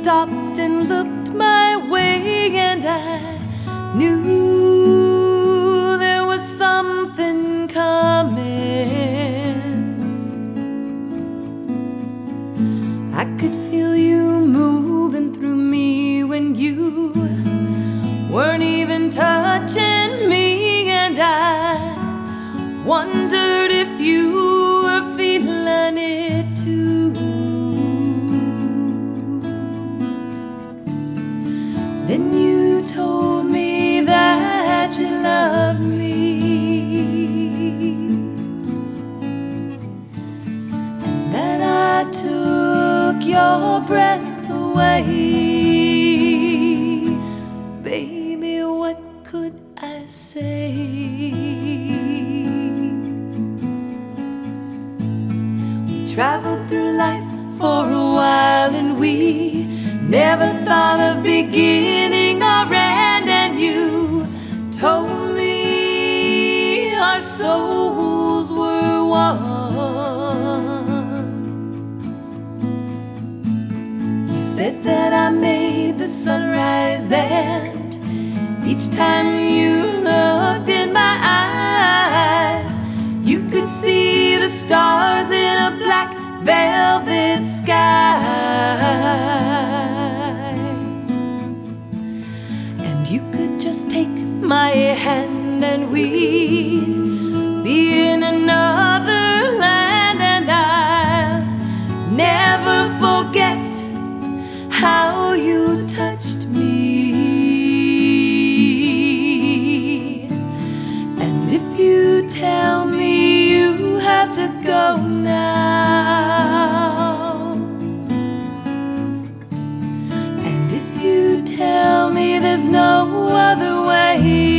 stopped and looked my way, and I knew there was something coming. I could feel you moving through me when you weren't even touching me, and I wondered if you were feeling it too. Then you told me that you loved me, and that I took your breath away. Baby, what could I say? We traveled through life for a while, and we never thought of beginning or end. And you told me our souls were one. You said that I made the sunrise, and each time you looked in my eyes, you could see the stars in a black velvet sky. And you could just take my hand, and we'd be in another land. And I'll never forget how you touched me. And if you tell me you have to go now, and if you tell me there's no other way,